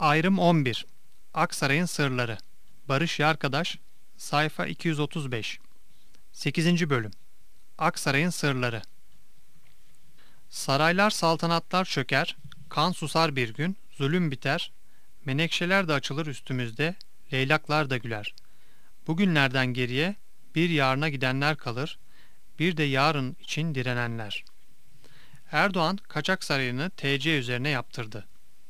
Ayrım 11. Aksaray'ın Sırları. Barış Yarkadaş. Sayfa 235. 8. Bölüm. Aksaray'ın Sırları. Saraylar saltanatlar çöker, kan susar bir gün, zulüm biter, menekşeler de açılır üstümüzde, leylaklar da güler. Bugünlerden geriye bir yarına gidenler kalır, bir de yarın için direnenler. Erdoğan Kaçak Sarayı'nı TC üzerine yaptırdı.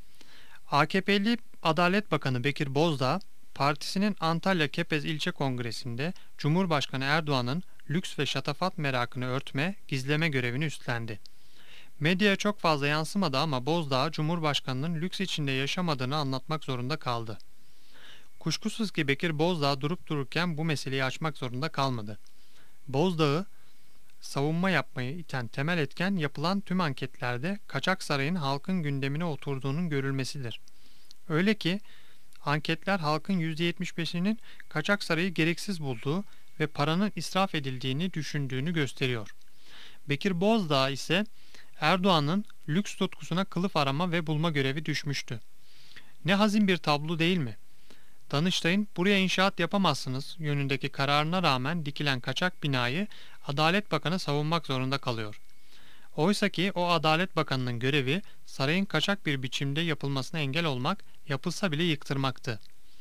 AKP'li Adalet Bakanı Bekir Bozdağ, partisinin Antalya Kepez İlçe Kongresi'nde Cumhurbaşkanı Erdoğan'ın lüks ve şatafat merakını örtme, gizleme görevini üstlendi. Medyaya çok fazla yansımadı ama Bozdağ, Cumhurbaşkanı'nın lüks içinde yaşamadığını anlatmak zorunda kaldı. Kuşkusuz ki Bekir Bozdağ durup dururken bu meseleyi açmak zorunda kalmadı. Bozdağ'ı savunma yapmayı iten temel etken yapılan tüm anketlerde Kaçak Saray'ın halkın gündemine oturduğunun görülmesidir. Öyle ki anketler halkın %75'inin Kaçak Saray'ı gereksiz bulduğu ve paranın israf edildiğini düşündüğünü gösteriyor. Bekir Bozdağ ise Erdoğan'ın lüks tutkusuna kılıf arama ve bulma görevi düşmüştü. Ne hazin bir tablo değil mi? Danıştay'ın buraya inşaat yapamazsınız yönündeki kararına rağmen dikilen kaçak binayı Adalet Bakanı savunmak zorunda kalıyor. Oysa ki o Adalet Bakanı'nın görevi sarayın kaçak bir biçimde yapılmasına engel olmak, yapılsa bile yıktırmaktı.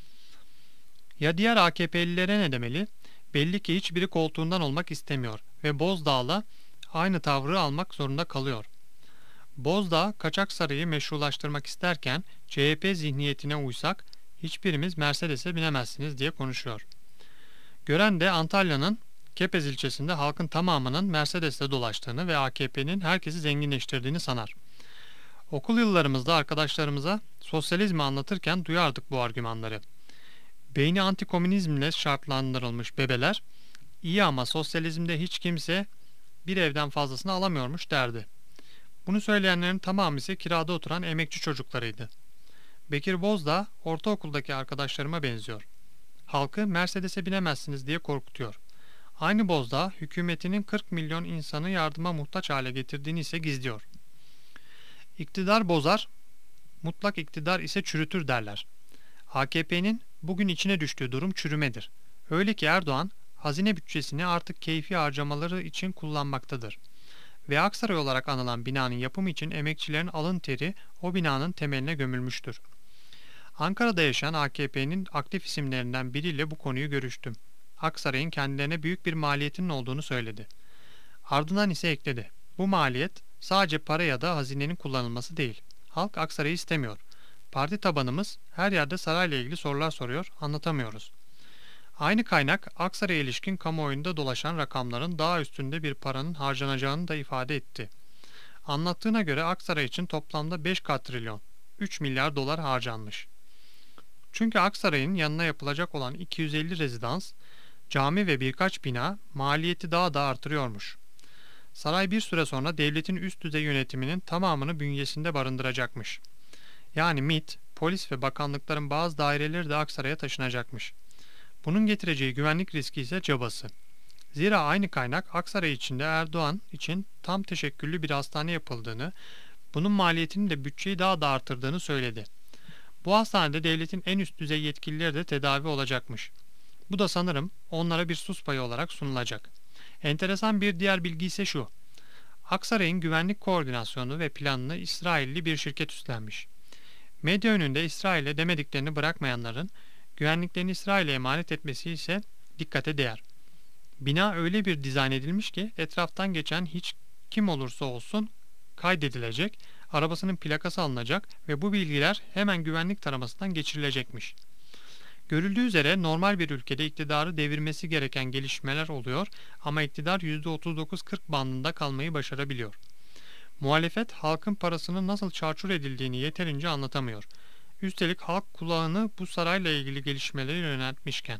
Ya diğer AKP'lilere ne demeli? Belli ki hiçbiri koltuğundan olmak istemiyor ve Bozdağ'la aynı tavrı almak zorunda kalıyor. Bozdağ, Kaçak Sarayı meşrulaştırmak isterken CHP zihniyetine uysak hiçbirimiz Mercedes'e binemezsiniz diye konuşuyor. Gören de Antalya'nın Kepez ilçesinde halkın tamamının Mercedes'le dolaştığını ve AKP'nin herkesi zenginleştirdiğini sanar. Okul yıllarımızda arkadaşlarımıza sosyalizmi anlatırken duyardık bu argümanları. Beyni antikomünizmle şartlandırılmış bebeler, iyi ama sosyalizmde hiç kimse bir evden fazlasını alamıyormuş derdi. Bunu söyleyenlerin tamamı ise kirada oturan emekçi çocuklarıydı. Bekir Bozdağ ortaokuldaki arkadaşlarıma benziyor. Halkı Mercedes'e binemezsiniz diye korkutuyor. Aynı Bozdağ hükümetinin 40 milyon insanı yardıma muhtaç hale getirdiğini ise gizliyor. İktidar bozar, mutlak iktidar ise çürütür derler. AKP'nin bugün içine düştüğü durum çürümedir. Öyle ki Erdoğan hazine bütçesini artık keyfi harcamaları için kullanmaktadır. Ve Aksaray olarak anılan binanın yapımı için emekçilerin alın teri o binanın temeline gömülmüştür. Ankara'da yaşayan AKP'nin aktif isimlerinden biriyle bu konuyu görüştüm. Aksaray'ın kendilerine büyük bir maliyetinin olduğunu söyledi. Ardından ise ekledi. Bu maliyet sadece para ya da hazinenin kullanılması değil. Halk Aksaray'ı istemiyor. Parti tabanımız her yerde sarayla ilgili sorular soruyor, anlatamıyoruz. Aynı kaynak Aksaray'a ilişkin kamuoyunda dolaşan rakamların daha üstünde bir paranın harcanacağını da ifade etti. Anlattığına göre Aksaray için toplamda 5 katrilyon, 3 milyar dolar harcanmış. Çünkü Aksaray'ın yanına yapılacak olan 250 rezidans, cami ve birkaç bina maliyeti daha da artırıyormuş. Saray bir süre sonra devletin üst düzey yönetiminin tamamını bünyesinde barındıracakmış. Yani MİT, polis ve bakanlıkların bazı daireleri de Aksaray'a taşınacakmış. Bunun getireceği güvenlik riski ise cabası. Zira aynı kaynak Aksaray içinde Erdoğan için tam teşekküllü bir hastane yapıldığını, bunun maliyetini de bütçeyi daha da artırdığını söyledi. Bu hastanede devletin en üst düzey yetkilileri de tedavi olacakmış. Bu da sanırım onlara bir sus payı olarak sunulacak. Enteresan bir diğer bilgi ise şu. Aksaray'ın güvenlik koordinasyonu ve planını İsrailli bir şirket üstlenmiş. Medya önünde İsrail'e demediklerini bırakmayanların güvenliklerini İsrail'e emanet etmesi ise dikkate değer. Bina öyle bir dizayn edilmiş ki etraftan geçen hiç kim olursa olsun kaydedilecek, arabasının plakası alınacak ve bu bilgiler hemen güvenlik taramasından geçirilecekmiş. Görüldüğü üzere normal bir ülkede iktidarı devirmesi gereken gelişmeler oluyor ama iktidar %39-40 bandında kalmayı başarabiliyor. Muhalefet halkın parasının nasıl çarçur edildiğini yeterince anlatamıyor. Üstelik halk kulağını bu sarayla ilgili gelişmeleri yöneltmişken.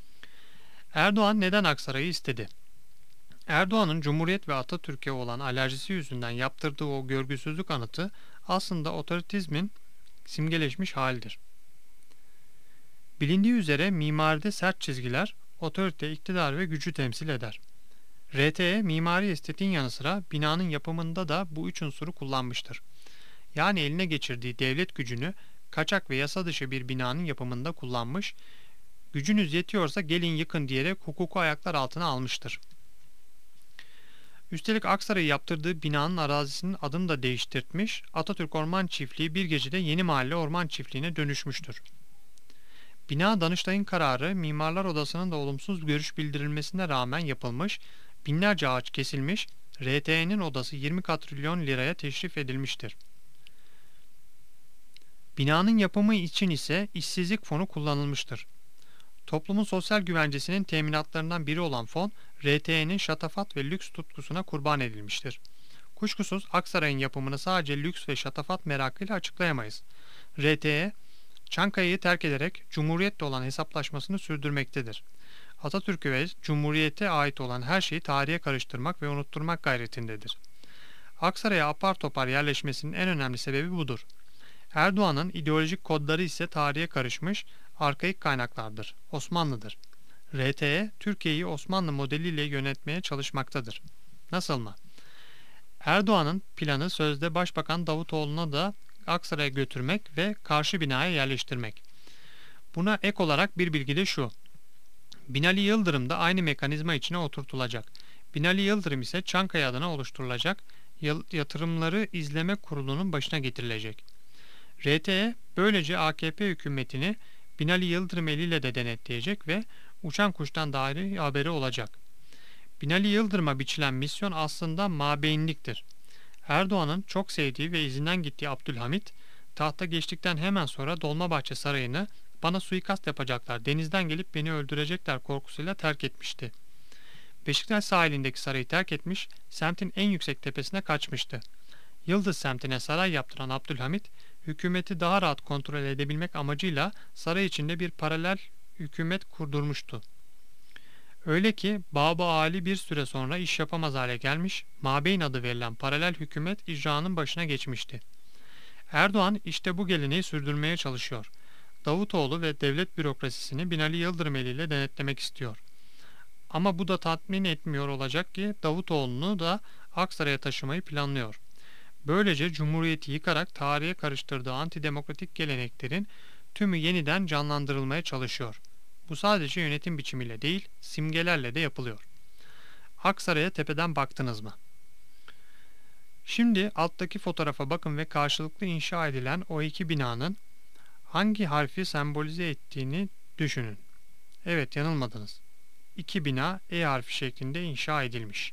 Erdoğan neden Aksaray'ı istedi? Erdoğan'ın Cumhuriyet ve Atatürk'e olan alerjisi yüzünden yaptırdığı o görgüsüzlük anıtı aslında otoritizmin simgeleşmiş halidir. Bilindiği üzere mimaride sert çizgiler otorite, iktidar ve gücü temsil eder. RTE mimari estetiğin yanı sıra binanın yapımında da bu üç unsuru kullanmıştır. Yani eline geçirdiği devlet gücünü kaçak ve yasa dışı bir binanın yapımında kullanmış, gücünüz yetiyorsa gelin yıkın diyerek hukuku ayaklar altına almıştır. Üstelik Aksaray'ı yaptırdığı binanın arazisinin adını da değiştirtmiş, Atatürk Orman Çiftliği bir gecede Yeni Mahalle Orman Çiftliği'ne dönüşmüştür. Bina Danıştay'ın kararı Mimarlar Odası'nın da olumsuz görüş bildirilmesine rağmen yapılmış, binlerce ağaç kesilmiş, RTE'nin odası 20 katrilyon liraya teşrif edilmiştir. Binanın yapımı için ise işsizlik fonu kullanılmıştır. Toplumun sosyal güvencesinin teminatlarından biri olan fon, RTE'nin şatafat ve lüks tutkusuna kurban edilmiştir. Kuşkusuz Aksaray'ın yapımını sadece lüks ve şatafat merakıyla açıklayamayız. RTE, Çankaya'yı terk ederek Cumhuriyet'le olan hesaplaşmasını sürdürmektedir. Atatürk'e ve Cumhuriyet'e ait olan her şeyi tarihe karıştırmak ve unutturmak gayretindedir. Aksaray'a apar topar yerleşmesinin en önemli sebebi budur. Erdoğan'ın ideolojik kodları ise tarihe karışmış, arkaik kaynaklardır, Osmanlı'dır. RTE, Türkiye'yi Osmanlı modeliyle yönetmeye çalışmaktadır. Nasıl mı? Erdoğan'ın planı sözde Başbakan Davutoğlu'na da Aksaray'a götürmek ve karşı binaya yerleştirmek. Buna ek olarak bir bilgi de şu. Binali Yıldırım da aynı mekanizma içine oturtulacak. Binali Yıldırım ise Çankaya adına oluşturulacak, yatırımları izleme kurulunun başına getirilecek. RTE böylece AKP hükümetini Binali Yıldırım eliyle de denetleyecek ve uçan kuştan dahi haberi olacak. Binali Yıldırım'a biçilen misyon aslında mabeyinliktir. Erdoğan'ın çok sevdiği ve izinden gittiği Abdülhamit, tahta geçtikten hemen sonra Dolmabahçe Sarayı'nı bana suikast yapacaklar, denizden gelip beni öldürecekler korkusuyla terk etmişti. Beşiktaş sahilindeki sarayı terk etmiş, semtin en yüksek tepesine kaçmıştı. Yıldız semtine saray yaptıran Abdülhamit, hükümeti daha rahat kontrol edebilmek amacıyla saray içinde bir paralel hükümet kurdurmuştu. Öyle ki Bab-ı Ali bir süre sonra iş yapamaz hale gelmiş, Mabeyn adı verilen paralel hükümet icranın başına geçmişti. Erdoğan işte bu geleneği sürdürmeye çalışıyor. Davutoğlu ve devlet bürokrasisini Binali Yıldırım eliyle denetlemek istiyor. Ama bu da tatmin etmiyor olacak ki Davutoğlu'nu da Aksaray'a taşımayı planlıyor. Böylece Cumhuriyeti yıkarak tarihe karıştırdığı antidemokratik geleneklerin tümü yeniden canlandırılmaya çalışıyor. Bu sadece yönetim biçimiyle değil, simgelerle de yapılıyor. Aksaray'a tepeden baktınız mı? Şimdi alttaki fotoğrafa bakın ve karşılıklı inşa edilen o iki binanın hangi harfi sembolize ettiğini düşünün. Evet, yanılmadınız. İki bina E harfi şeklinde inşa edilmiş.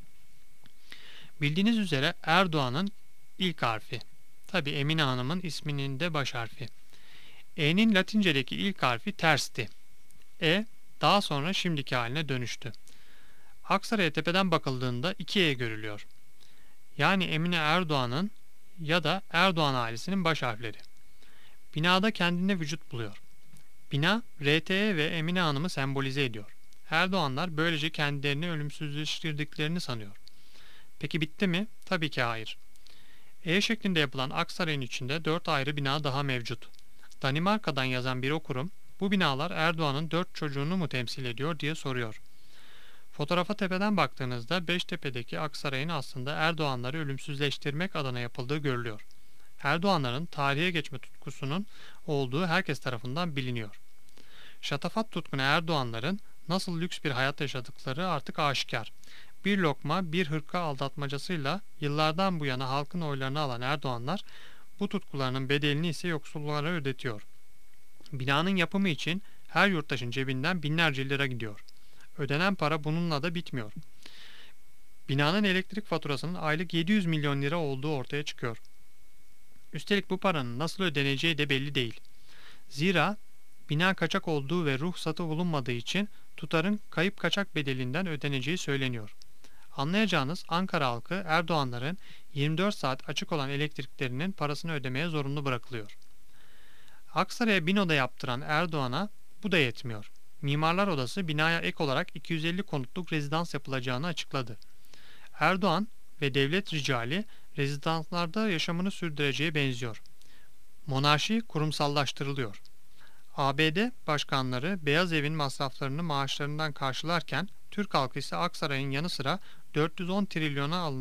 Bildiğiniz üzere Erdoğan'ın ilk harfi. Tabi Emine Hanım'ın isminin de baş harfi. E'nin Latince'deki ilk harfi tersti. E daha sonra şimdiki haline dönüştü. Aksaray'a tepeden bakıldığında 2E görülüyor. Yani Emine Erdoğan'ın ya da Erdoğan ailesinin baş harfleri. Binada kendine vücut buluyor. Bina RTE ve Emine Hanım'ı sembolize ediyor. Erdoğanlar böylece kendilerini ölümsüzleştirdiklerini sanıyor. Peki bitti mi? Tabii ki hayır. E şeklinde yapılan Aksaray'ın içinde 4 ayrı bina daha mevcut. Danimarka'dan yazan bir okurum, bu binalar Erdoğan'ın 4 çocuğunu mu temsil ediyor diye soruyor. Fotoğrafa tepeden baktığınızda Beştepe'deki Aksaray'ın aslında Erdoğanları ölümsüzleştirmek adına yapıldığı görülüyor. Erdoğanların tarihe geçme tutkusunun olduğu herkes tarafından biliniyor. Şatafat tutkunu Erdoğanların nasıl lüks bir hayat yaşadıkları artık aşikar. Bir lokma, bir hırka aldatmacasıyla yıllardan bu yana halkın oylarını alan Erdoğanlar, bu tutkularının bedelini ise yoksullara ödetiyor. Binanın yapımı için her yurttaşın cebinden binlerce lira gidiyor. Ödenen para bununla da bitmiyor. Binanın elektrik faturasının aylık 700 milyon lira olduğu ortaya çıkıyor. Üstelik bu paranın nasıl ödeneceği de belli değil. Zira bina kaçak olduğu ve ruhsatı bulunmadığı için tutarın kayıp kaçak bedelinden ödeneceği söyleniyor. Anlayacağınız Ankara halkı Erdoğanların 24 saat açık olan elektriklerinin parasını ödemeye zorunlu bırakılıyor. Aksaray'a binoda yaptıran Erdoğan'a bu da yetmiyor. Mimarlar Odası binaya ek olarak 250 konutluk rezidans yapılacağını açıkladı. Erdoğan ve devlet ricali rezidanslarda yaşamını sürdüreceğe benziyor. Monarşi kurumsallaştırılıyor. ABD başkanları Beyaz Evin masraflarını maaşlarından karşılarken Türk halkı ise Aksaray'ın yanı sıra 410 trilyona alınan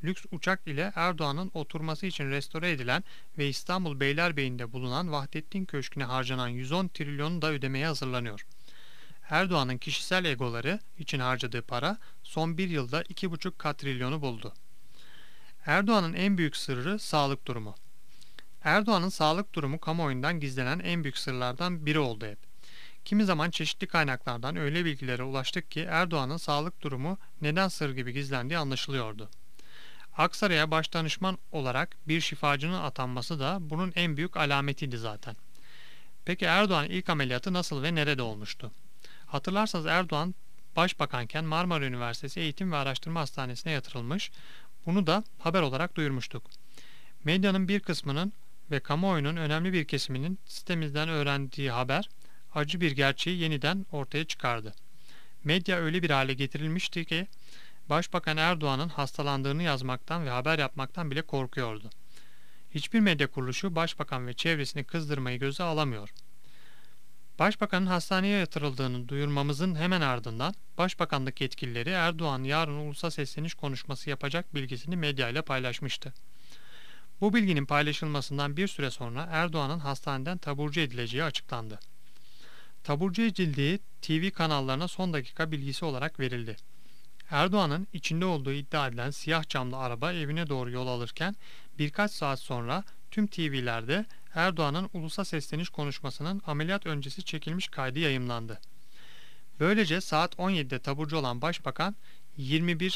lüks uçak ile Erdoğan'ın oturması için restore edilen ve İstanbul Beylerbeyi'nde bulunan Vahdettin Köşkü'ne harcanan 110 trilyonu da ödemeye hazırlanıyor. Erdoğan'ın kişisel egoları için harcadığı para son bir yılda 2,5 katrilyonu buldu. Erdoğan'ın en büyük sırrı sağlık durumu. Erdoğan'ın sağlık durumu kamuoyundan gizlenen en büyük sırlardan biri oldu hep. Kimi zaman çeşitli kaynaklardan öyle bilgilere ulaştık ki Erdoğan'ın sağlık durumu neden sır gibi gizlendiği anlaşılıyordu. Aksaray'a başdanışman olarak bir şifacının atanması da bunun en büyük alametiydi zaten. Peki Erdoğan ilk ameliyatı nasıl ve nerede olmuştu? Hatırlarsanız Erdoğan başbakanken Marmara Üniversitesi Eğitim ve Araştırma Hastanesi'ne yatırılmış, bunu da haber olarak duyurmuştuk. Medyanın bir kısmının ve kamuoyunun önemli bir kesiminin sitemizden öğrendiği haber, acı bir gerçeği yeniden ortaya çıkardı. Medya öyle bir hale getirilmişti ki, Başbakan Erdoğan'ın hastalandığını yazmaktan ve haber yapmaktan bile korkuyordu. Hiçbir medya kuruluşu Başbakan ve çevresini kızdırmayı göze alamıyor. Başbakanın hastaneye yatırıldığını duyurmamızın hemen ardından Başbakanlık yetkilileri Erdoğan yarın ulusa sesleniş konuşması yapacak bilgisini medyayla paylaşmıştı. Bu bilginin paylaşılmasından bir süre sonra Erdoğan'ın hastaneden taburcu edileceği açıklandı. Taburcu edildiği TV kanallarına son dakika bilgisi olarak verildi. Erdoğan'ın içinde olduğu iddia edilen siyah camlı araba evine doğru yol alırken birkaç saat sonra tüm TV'lerde Erdoğan'ın ulusa sesleniş konuşmasının ameliyat öncesi çekilmiş kaydı yayımlandı. Böylece saat 17'de taburcu olan Başbakan 21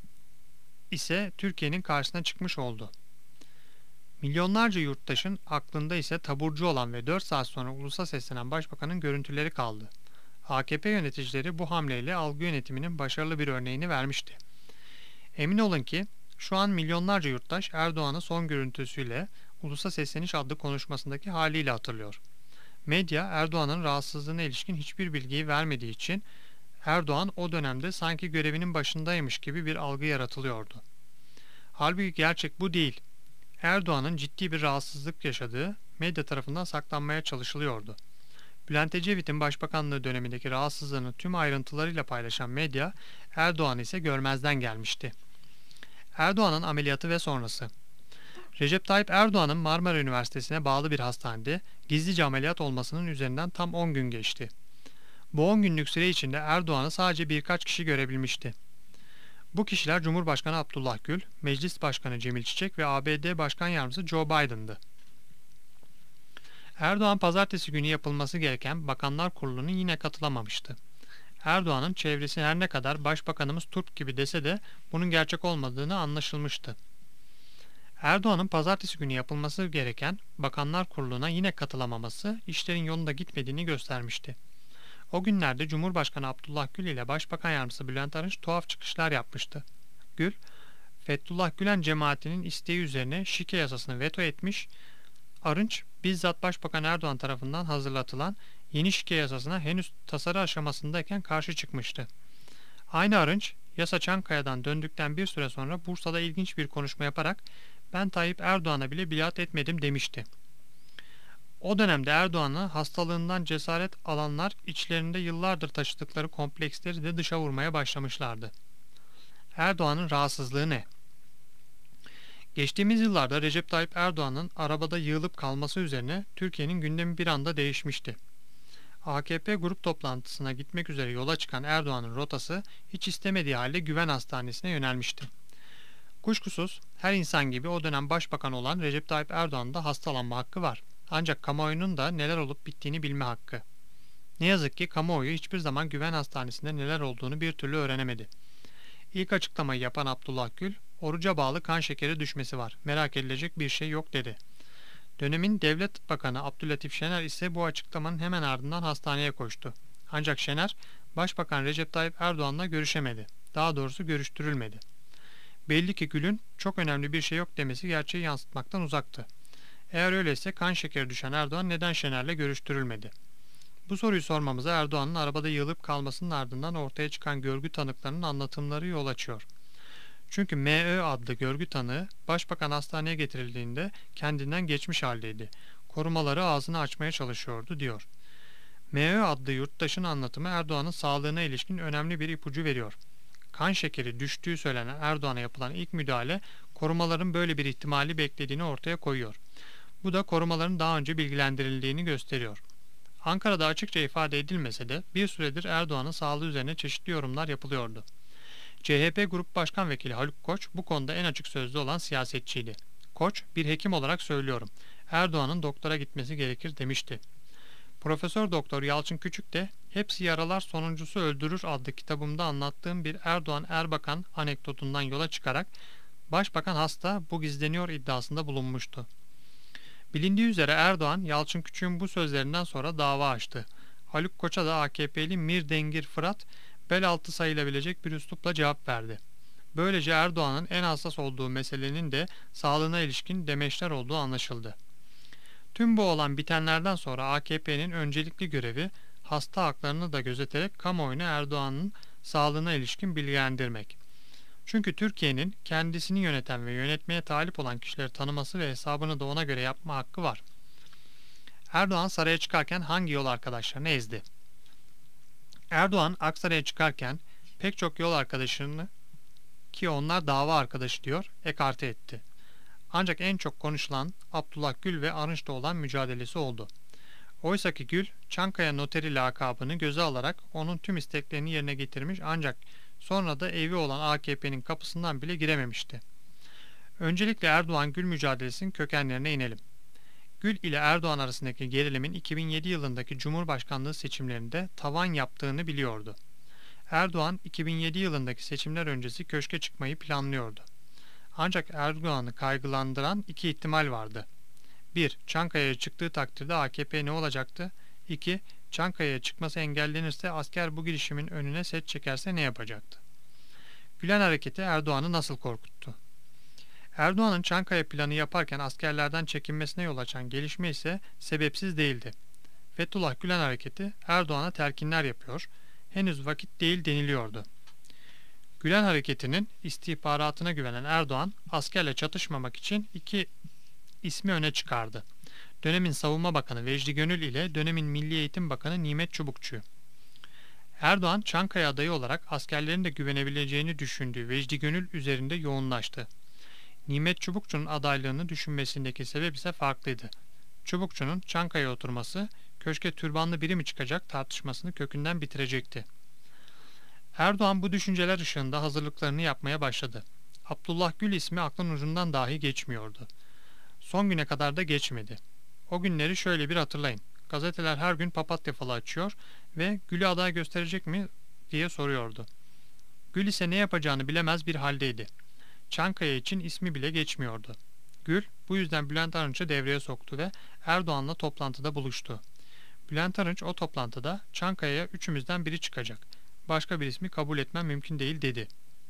ise Türkiye'nin karşısına çıkmış oldu. Milyonlarca yurttaşın aklında ise taburcu olan ve 4 saat sonra ulusa seslenen Başbakan'ın görüntüleri kaldı. AKP yöneticileri bu hamleyle algı yönetiminin başarılı bir örneğini vermişti. Emin olun ki şu an milyonlarca yurttaş Erdoğan'ı son görüntüsüyle Ulusa Sesleniş adlı konuşmasındaki haliyle hatırlıyor. Medya Erdoğan'ın rahatsızlığına ilişkin hiçbir bilgiyi vermediği için Erdoğan o dönemde sanki görevinin başındaymış gibi bir algı yaratılıyordu. Halbuki gerçek bu değil. Erdoğan'ın ciddi bir rahatsızlık yaşadığı medya tarafından saklanmaya çalışılıyordu. Bülent Ecevit'in başbakanlığı dönemindeki rahatsızlığını tüm ayrıntılarıyla paylaşan medya, Erdoğan ise görmezden gelmişti. Erdoğan'ın ameliyatı ve sonrası. Recep Tayyip Erdoğan'ın Marmara Üniversitesi'ne bağlı bir hastanede gizlice ameliyat olmasının üzerinden tam 10 gün geçti. Bu 10 günlük süre içinde Erdoğan'ı sadece birkaç kişi görebilmişti. Bu kişiler Cumhurbaşkanı Abdullah Gül, Meclis Başkanı Cemil Çiçek ve ABD Başkan Yardımcısı Joe Biden'dı. Erdoğan pazartesi günü yapılması gereken Bakanlar Kurulu'na yine katılamamıştı. Erdoğan'ın çevresi her ne kadar Başbakanımız Turp gibi dese de bunun gerçek olmadığını anlaşılmıştı. Erdoğan'ın pazartesi günü yapılması gereken Bakanlar Kurulu'na yine katılamaması işlerin yolunda gitmediğini göstermişti. O günlerde Cumhurbaşkanı Abdullah Gül ile Başbakan Yardımcısı Bülent Arınç tuhaf çıkışlar yapmıştı. Gül, Fethullah Gülen cemaatinin isteği üzerine şike yasasını veto etmiş, Arınç, bizzat Başbakan Erdoğan tarafından hazırlatılan yeni şike yasasına henüz tasarı aşamasındayken karşı çıkmıştı. Aynı Arınç, yasa Çankaya'dan döndükten bir süre sonra Bursa'da ilginç bir konuşma yaparak "Ben Tayyip Erdoğan'a bile biat etmedim" demişti. O dönemde Erdoğan'ı hastalığından cesaret alanlar içlerinde yıllardır taşıdıkları kompleksleri de dışa vurmaya başlamışlardı. Erdoğan'ın rahatsızlığı ne? Geçtiğimiz yıllarda Recep Tayyip Erdoğan'ın arabada yığılıp kalması üzerine Türkiye'nin gündemi bir anda değişmişti. AKP grup toplantısına gitmek üzere yola çıkan Erdoğan'ın rotası hiç istemediği halde Güven Hastanesi'ne yönelmişti. Kuşkusuz her insan gibi o dönem başbakan olan Recep Tayyip Erdoğan'ın da hastalanma hakkı var. Ancak kamuoyunun da neler olup bittiğini bilme hakkı. Ne yazık ki kamuoyu hiçbir zaman Güven Hastanesi'nde neler olduğunu bir türlü öğrenemedi. İlk açıklamayı yapan Abdullah Gül, oruca bağlı kan şekeri düşmesi var, merak edilecek bir şey yok dedi. Dönemin Devlet Bakanı Abdülatif Şener ise bu açıklamanın hemen ardından hastaneye koştu. Ancak Şener, Başbakan Recep Tayyip Erdoğan'la görüşemedi. Daha doğrusu görüştürülmedi. Belli ki Gül'ün çok önemli bir şey yok demesi gerçeği yansıtmaktan uzaktı. Eğer öyleyse kan şekeri düşen Erdoğan neden Şener'le görüştürülmedi? Bu soruyu sormamıza Erdoğan'ın arabada yığılıp kalmasının ardından ortaya çıkan görgü tanıklarının anlatımları yol açıyor. Çünkü M.Ö. adlı görgü tanığı Başbakan hastaneye getirildiğinde kendinden geçmiş haldeydi. Korumaları ağzını açmaya çalışıyordu diyor. M.Ö. adlı yurttaşın anlatımı Erdoğan'ın sağlığına ilişkin önemli bir ipucu veriyor. kan şekeri düştüğü söylenen Erdoğan'a yapılan ilk müdahale korumaların böyle bir ihtimali beklediğini ortaya koyuyor. Bu da korumaların daha önce bilgilendirildiğini gösteriyor. Ankara'da açıkça ifade edilmese de bir süredir Erdoğan'ın sağlığı üzerine çeşitli yorumlar yapılıyordu. CHP Grup Başkan Vekili Haluk Koç bu konuda en açık sözlü olan siyasetçiydi. Koç, bir hekim olarak söylüyorum, Erdoğan'ın doktora gitmesi gerekir demişti. Profesör Doktor Yalçın Küçük de Hepsi Yaralar Sonuncusu Öldürür adlı kitabımda anlattığım bir Erdoğan Erbakan anekdotundan yola çıkarak Başbakan hasta bu gizleniyor iddiasında bulunmuştu. Bilindiği üzere Erdoğan, Yalçın Küçük'ün bu sözlerinden sonra dava açtı. Haluk Koç'a da AKP'li Mir Dengir Fırat, bel altı sayılabilecek bir üslupla cevap verdi. Böylece Erdoğan'ın en hassas olduğu meselenin de sağlığına ilişkin demeçler olduğu anlaşıldı. Tüm bu olan bitenlerden sonra AKP'nin öncelikli görevi hasta haklarını da gözeterek kamuoyunu Erdoğan'ın sağlığına ilişkin bilgilendirmek. Çünkü Türkiye'nin kendisini yöneten ve yönetmeye talip olan kişileri tanıması ve hesabını da ona göre yapma hakkı var. Erdoğan saraya çıkarken hangi yol arkadaşlarını ezdi? Erdoğan Aksaray'a çıkarken pek çok yol arkadaşını, ki onlar dava arkadaşı diyor, ekarte etti. Ancak en çok konuşulan Abdullah Gül ve Arınç'ta olan mücadelesi oldu. Oysaki Gül, Çankaya Noteri lakabını göze alarak onun tüm isteklerini yerine getirmiş ancak sonra da evi olan AKP'nin kapısından bile girememişti. Öncelikle Erdoğan-Gül mücadelesinin kökenlerine inelim. Gül ile Erdoğan arasındaki gerilimin 2007 yılındaki Cumhurbaşkanlığı seçimlerinde tavan yaptığını biliyordu. Erdoğan 2007 yılındaki seçimler öncesi köşke çıkmayı planlıyordu. Ancak Erdoğan'ı kaygılandıran iki ihtimal vardı. 1. Çankaya'ya çıktığı takdirde AKP ne olacaktı? 2. Çankaya'ya çıkması engellenirse asker bu girişimin önüne set çekerse ne yapacaktı? Gülen hareketi Erdoğan'ı nasıl korkuttu? Erdoğan'ın Çankaya planı yaparken askerlerden çekinmesine yol açan gelişme ise sebepsiz değildi. Fethullah Gülen hareketi Erdoğan'a telkinler yapıyor, henüz vakit değil deniliyordu. Gülen hareketinin istihbaratına güvenen Erdoğan, askerle çatışmamak için iki ismi öne çıkardı. Dönemin Savunma Bakanı Vecdi Gönül ile dönemin Milli Eğitim Bakanı Nimet Çubukçu'yu. Erdoğan, Çankaya adayı olarak askerlerin de güvenebileceğini düşündüğü Vecdi Gönül üzerinde yoğunlaştı. Nimet Çubukçu'nun adaylığını düşünmesindeki sebep ise farklıydı. Çubukçu'nun Çankaya'ya oturması, köşke türbanlı biri mi çıkacak tartışmasını kökünden bitirecekti. Erdoğan bu düşünceler ışığında hazırlıklarını yapmaya başladı. Abdullah Gül ismi aklın ucundan dahi geçmiyordu. Son güne kadar da geçmedi. O günleri şöyle bir hatırlayın. Gazeteler her gün papatya falı açıyor ve Gül'ü aday gösterecek mi diye soruyordu. Gül ise ne yapacağını bilemez bir haldeydi. Çankaya için ismi bile geçmiyordu. Gül bu yüzden Bülent Arınç'ı devreye soktu ve Erdoğan'la toplantıda buluştu. Bülent Arınç o toplantıda Çankaya'ya üçümüzden biri çıkacak. Başka bir ismi kabul etmem mümkün değil dedi.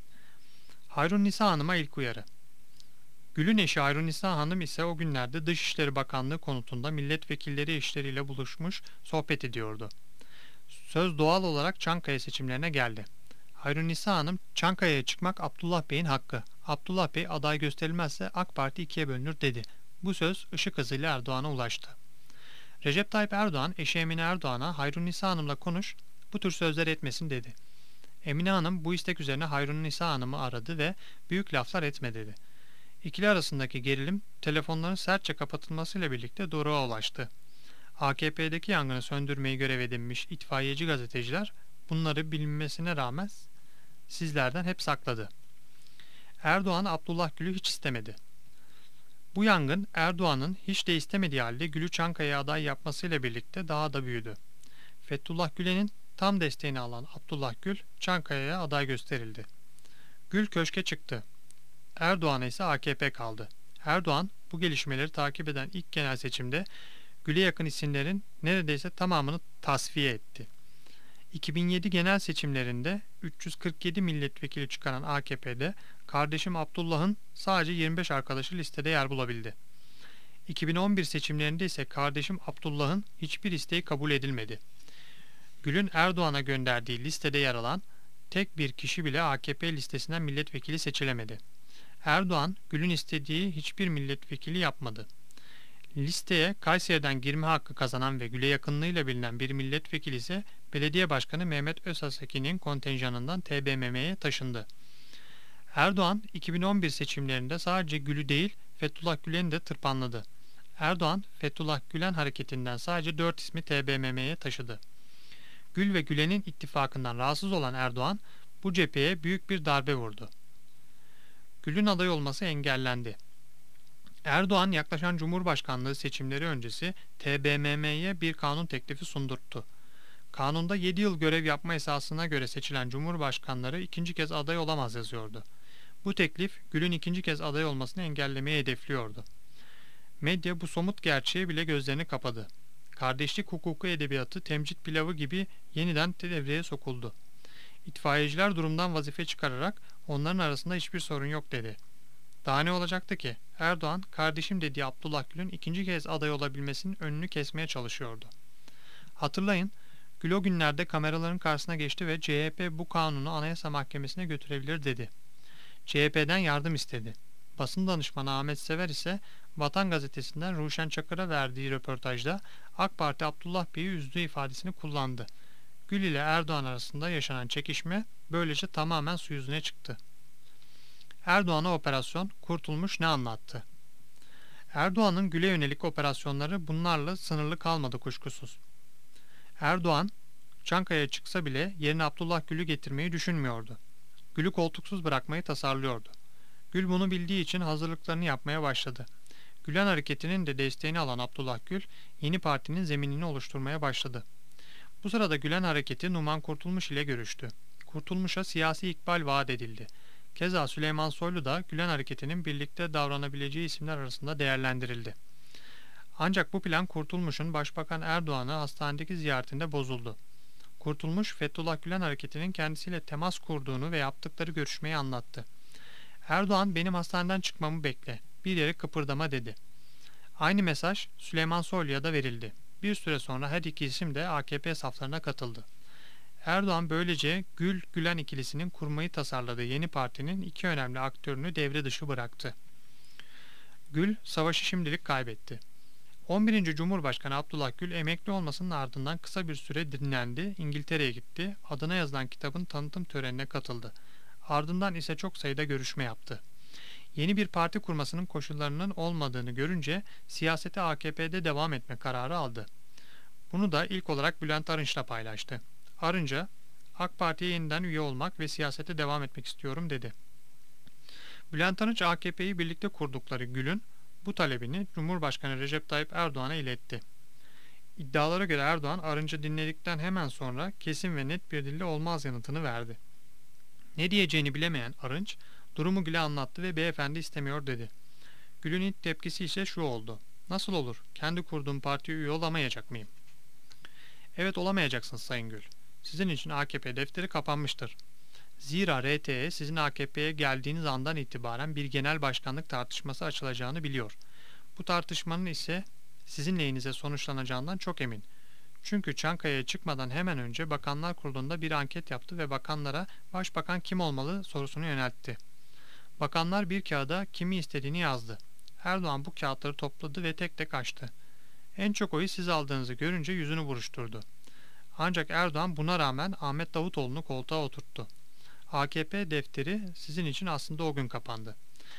Hayrun-Nisa Hanım'a ilk uyarı. Gül'ün eşi Hayrun-Nisa Hanım ise o günlerde Dışişleri Bakanlığı konutunda milletvekilleri eşleriyle buluşmuş sohbet ediyordu. Söz doğal olarak Çankaya seçimlerine geldi. Hayrun-Nisa Hanım, Çankaya'ya çıkmak Abdullah Bey'in hakkı. Abdullah Bey aday gösterilmezse AK Parti ikiye bölünür dedi. Bu söz ışık hızıyla Erdoğan'a ulaştı. Recep Tayyip Erdoğan, eşi Emine Erdoğan'a Hayrun-Nisa Hanım'la konuş, bu tür sözler etmesin dedi. Emine Hanım bu istek üzerine Hayrun-Nisa Hanım'ı aradı ve büyük laflar etme dedi. İkili arasındaki gerilim telefonların sertçe kapatılmasıyla birlikte doruğa ulaştı. AKP'deki yangını söndürmeyi görev edinmiş itfaiyeci gazeteciler bunları bilinmesine rağmen sizlerden hep sakladı. Erdoğan Abdullah Gül'ü hiç istemedi. Bu yangın Erdoğan'ın hiç de istemediği halde Gül'ü Çankaya'ya aday yapmasıyla birlikte daha da büyüdü. Fethullah Gülen'in tam desteğini alan Abdullah Gül Çankaya'ya aday gösterildi. Gül köşke çıktı. Erdoğan'a ise AKP kaldı. Erdoğan bu gelişmeleri takip eden ilk genel seçimde Gül'e yakın isimlerin neredeyse tamamını tasfiye etti. 2007 genel seçimlerinde 347 milletvekili çıkaran AKP'de kardeşim Abdullah'ın sadece 25 arkadaşı listede yer bulabildi. 2011 seçimlerinde ise kardeşim Abdullah'ın hiçbir isteği kabul edilmedi. Gül'ün Erdoğan'a gönderdiği listede yer alan tek bir kişi bile AKP listesinden milletvekili seçilemedi. Erdoğan, Gül'ün istediği hiçbir milletvekili yapmadı. Listeye Kayseri'den girme hakkı kazanan ve Gül'e yakınlığıyla bilinen bir milletvekili ise Belediye Başkanı Mehmet Özhaseki'nin kontenjanından TBMM'ye taşındı. Erdoğan 2011 seçimlerinde sadece Gül'ü değil Fethullah Gülen'i de tırpanladı. Erdoğan, Fethullah Gülen hareketinden sadece 4 ismi TBMM'ye taşıdı. Gül ve Gülen'in ittifakından rahatsız olan Erdoğan, bu cepheye büyük bir darbe vurdu. Gül'ün aday olması engellendi. Erdoğan, yaklaşan Cumhurbaşkanlığı seçimleri öncesi TBMM'ye bir kanun teklifi sundurttu. Kanunda 7 yıl görev yapma esasına göre seçilen cumhurbaşkanları ikinci kez aday olamaz yazıyordu. Bu teklif, Gül'ün ikinci kez aday olmasını engellemeyi hedefliyordu. Medya bu somut gerçeğe bile gözlerini kapadı. Kardeşlik hukuku edebiyatı temcit pilavı gibi yeniden devreye sokuldu. İtfaiyeciler durumdan vazife çıkararak onların arasında hiçbir sorun yok dedi. Daha ne olacaktı ki? Erdoğan, kardeşim dediği Abdullah Gül'ün ikinci kez aday olabilmesinin önünü kesmeye çalışıyordu. Hatırlayın, Gül o günlerde kameraların karşısına geçti ve CHP bu kanunu Anayasa Mahkemesi'ne götürebilir dedi. CHP'den yardım istedi. Basın danışmanı Ahmet Sever ise Vatan Gazetesi'nden Ruşen Çakır'a verdiği röportajda AK Parti Abdullah Bey'i üzdüğü ifadesini kullandı. Gül ile Erdoğan arasında yaşanan çekişme böylece tamamen su yüzüne çıktı. Erdoğan'a operasyon Kurtulmuş ne anlattı? Erdoğan'ın Gül'e yönelik operasyonları bunlarla sınırlı kalmadı kuşkusuz. Erdoğan, Çankaya'ya çıksa bile yerine Abdullah Gül'ü getirmeyi düşünmüyordu. Gül'ü koltuksuz bırakmayı tasarlıyordu. Gül bunu bildiği için hazırlıklarını yapmaya başladı. Gülen hareketinin de desteğini alan Abdullah Gül, yeni partinin zeminini oluşturmaya başladı. Bu sırada Gülen hareketi Numan Kurtulmuş ile görüştü. Kurtulmuş'a siyasi ikbal vaat edildi. Keza Süleyman Soylu da Gülen hareketinin birlikte davranabileceği isimler arasında değerlendirildi. Ancak bu plan Kurtulmuş'un Başbakan Erdoğan'ı hastanedeki ziyaretinde bozuldu. Kurtulmuş, Fethullah Gülen hareketinin kendisiyle temas kurduğunu ve yaptıkları görüşmeyi anlattı. Erdoğan, benim hastaneden çıkmamı bekle, bir yere kıpırdama dedi. Aynı mesaj Süleyman Soylu'ya da verildi. Bir süre sonra her iki isim de AKP saflarına katıldı. Erdoğan böylece Gül-Gülen ikilisinin kurmayı tasarladığı yeni partinin iki önemli aktörünü devre dışı bıraktı. Gül, savaşı şimdilik kaybetti. 11. Cumhurbaşkanı Abdullah Gül emekli olmasının ardından kısa bir süre dinlendi, İngiltere'ye gitti, adına yazılan kitabın tanıtım törenine katıldı. Ardından ise çok sayıda görüşme yaptı. Yeni bir parti kurmasının koşullarının olmadığını görünce siyasete AKP'de devam etme kararı aldı. Bunu da ilk olarak Bülent Arınç'la paylaştı. Arınç'a, AK Parti'ye yeniden üye olmak ve siyasete devam etmek istiyorum dedi. Bülent Arınç AKP'yi birlikte kurdukları Gül'ün bu talebini Cumhurbaşkanı Recep Tayyip Erdoğan'a iletti. İddialara göre Erdoğan Arınç'ı dinledikten hemen sonra kesin ve net bir dille olmaz yanıtını verdi. Ne diyeceğini bilemeyen Arınç, durumu Gül'e anlattı ve beyefendi istemiyor dedi. Gül'ün ilk tepkisi ise şu oldu. Nasıl olur? Kendi kurduğum partiye üye olamayacak mıyım? Evet, olamayacaksınız Sayın Gül. Sizin için AKP defteri kapanmıştır. Zira RTE sizin AKP'ye geldiğiniz andan itibaren bir genel başkanlık tartışması açılacağını biliyor. Bu tartışmanın ise sizin lehinize sonuçlanacağından çok emin. Çünkü Çankaya'ya çıkmadan hemen önce Bakanlar Kurulu'nda bir anket yaptı ve bakanlara başbakan kim olmalı sorusunu yöneltti. Bakanlar bir kağıda kimi istediğini yazdı. Erdoğan bu kağıtları topladı ve tek tek açtı. En çok oyu siz aldığınızı görünce yüzünü buruşturdu. Ancak Erdoğan buna rağmen Ahmet Davutoğlu'nu koltuğa oturttu. AKP defteri sizin için aslında o gün kapandı.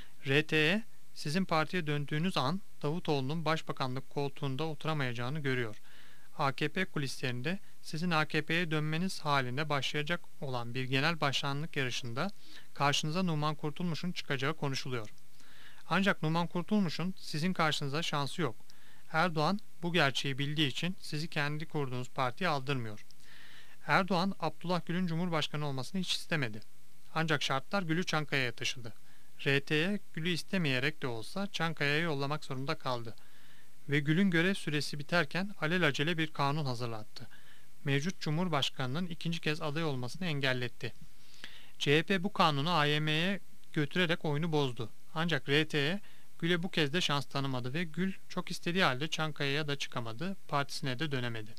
RTE sizin partiye döndüğünüz an Davutoğlu'nun başbakanlık koltuğunda oturamayacağını görüyor. AKP kulislerinde sizin AKP'ye dönmeniz halinde başlayacak olan bir genel başkanlık yarışında karşınıza Numan Kurtulmuş'un çıkacağı konuşuluyor. Ancak Numan Kurtulmuş'un sizin karşınıza şansı yok. Erdoğan bu gerçeği bildiği için sizi kendi kurduğunuz partiye aldırmıyor. Erdoğan, Abdullah Gül'ün Cumhurbaşkanı olmasını hiç istemedi. Ancak şartlar Gül'ü Çankaya'ya taşıdı. RT'ye Gül'ü istemeyerek de olsa Çankaya'ya yollamak zorunda kaldı. Ve Gül'ün görev süresi biterken alelacele bir kanun hazırlattı. Mevcut Cumhurbaşkanı'nın ikinci kez aday olmasını engelletti. CHP bu kanunu AYM'ye götürerek oyunu bozdu. Ancak RT'ye Gül'e bu kez de şans tanımadı ve Gül çok istediği halde Çankaya'ya da çıkamadı, partisine de dönemedi.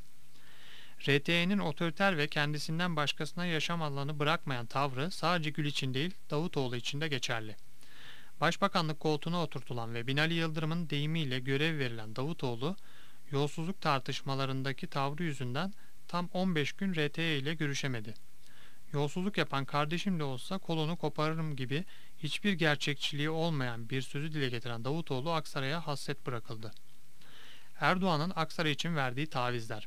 RT'nin otoriter ve kendisinden başkasına yaşam alanı bırakmayan tavrı sadece Gül için değil, Davutoğlu için de geçerli. Başbakanlık koltuğuna oturtulan ve Binali Yıldırım'ın deyimiyle görev verilen Davutoğlu, yolsuzluk tartışmalarındaki tavrı yüzünden tam 15 gün RTE ile görüşemedi. Yolsuzluk yapan kardeşim de olsa kolunu koparırım gibi hiçbir gerçekçiliği olmayan bir sözü dile getiren Davutoğlu Aksaray'a hasret bırakıldı. Erdoğan'ın Aksaray için verdiği tavizler.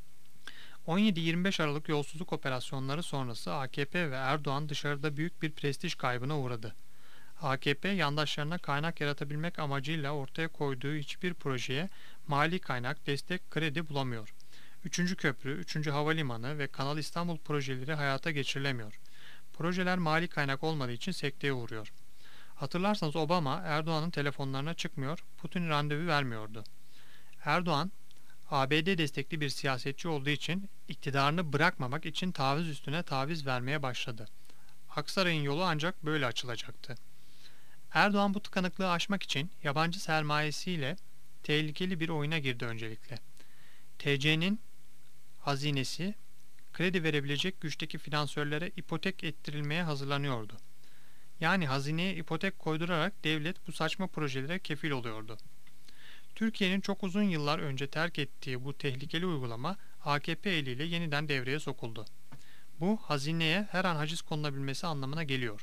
17-25 Aralık yolsuzluk operasyonları sonrası AKP ve Erdoğan dışarıda büyük bir prestij kaybına uğradı. AKP yandaşlarına kaynak yaratabilmek amacıyla ortaya koyduğu hiçbir projeye mali kaynak, destek, kredi bulamıyor. 3. Köprü, 3. Havalimanı ve Kanal İstanbul projeleri hayata geçirilemiyor. Projeler mali kaynak olmadığı için sekteye uğruyor. Hatırlarsanız Obama Erdoğan'ın telefonlarına çıkmıyor, Putin randevu vermiyordu. Erdoğan, ABD destekli bir siyasetçi olduğu için iktidarını bırakmamak için taviz üstüne taviz vermeye başladı. Aksaray'ın yolu ancak böyle açılacaktı. Erdoğan bu tıkanıklığı aşmak için yabancı sermayesiyle tehlikeli bir oyuna girdi öncelikle. TC'nin hazinesi kredi verebilecek güçteki finansörlere ipotek ettirilmeye hazırlanıyordu. Yani hazineye ipotek koydurarak devlet bu saçma projelere kefil oluyordu. Türkiye'nin çok uzun yıllar önce terk ettiği bu tehlikeli uygulama AKP eliyle yeniden devreye sokuldu. Bu hazineye her an haciz konulabilmesi anlamına geliyor.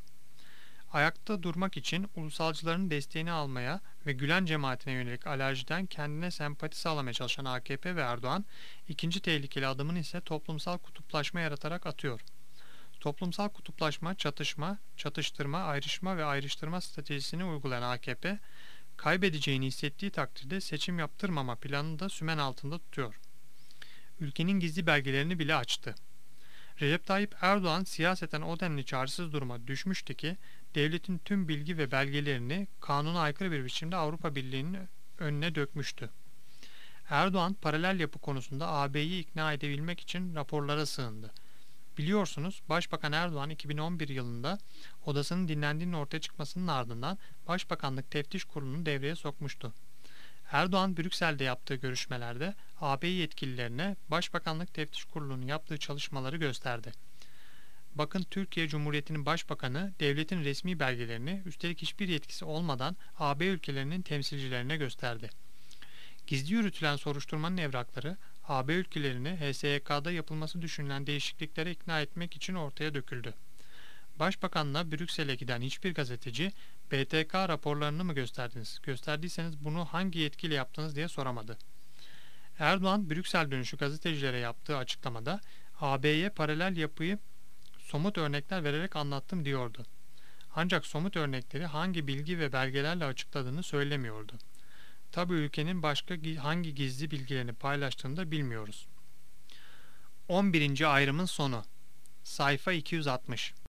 Ayakta durmak için ulusalcıların desteğini almaya ve Gülen cemaatine yönelik alerjiden kendine sempati sağlamaya çalışan AKP ve Erdoğan, ikinci tehlikeli adımını ise toplumsal kutuplaşma yaratarak atıyor. Toplumsal kutuplaşma, çatışma, çatıştırma, ayrışma ve ayrıştırma stratejisini uygulayan AKP, kaybedeceğini hissettiği takdirde seçim yaptırmama planını da sümen altında tutuyor. Ülkenin gizli belgelerini bile açtı. Recep Tayyip Erdoğan siyaseten o denli çaresiz duruma düşmüştü ki devletin tüm bilgi ve belgelerini kanuna aykırı bir biçimde Avrupa Birliği'nin önüne dökmüştü. Erdoğan paralel yapı konusunda AB'yi ikna edebilmek için raporlara sığındı. Biliyorsunuz Başbakan Erdoğan 2011 yılında odasının dinlendiğinin ortaya çıkmasının ardından Başbakanlık Teftiş Kurulu'nu devreye sokmuştu. Erdoğan Brüksel'de yaptığı görüşmelerde AB yetkililerine Başbakanlık Teftiş Kurulu'nun yaptığı çalışmaları gösterdi. Bakın Türkiye Cumhuriyeti'nin Başbakanı devletin resmi belgelerini üstelik hiçbir yetkisi olmadan AB ülkelerinin temsilcilerine gösterdi. Gizli yürütülen soruşturmanın evrakları AB ülkelerini HSYK'da yapılması düşünülen değişikliklere ikna etmek için ortaya döküldü. Başbakanla Brüksel'e giden hiçbir gazeteci BTK raporlarını mı gösterdiniz? Gösterdiyseniz bunu hangi yetkiyle yaptınız diye soramadı. Erdoğan Brüksel dönüşü gazetecilere yaptığı açıklamada AB'ye paralel yapıyı somut örnekler vererek anlattım diyordu. Ancak somut örnekleri hangi bilgi ve belgelerle açıkladığını söylemiyordu. Tabi ülkenin başka hangi gizli bilgilerini paylaştığını da bilmiyoruz. 11. ayrımın sonu. Sayfa 260.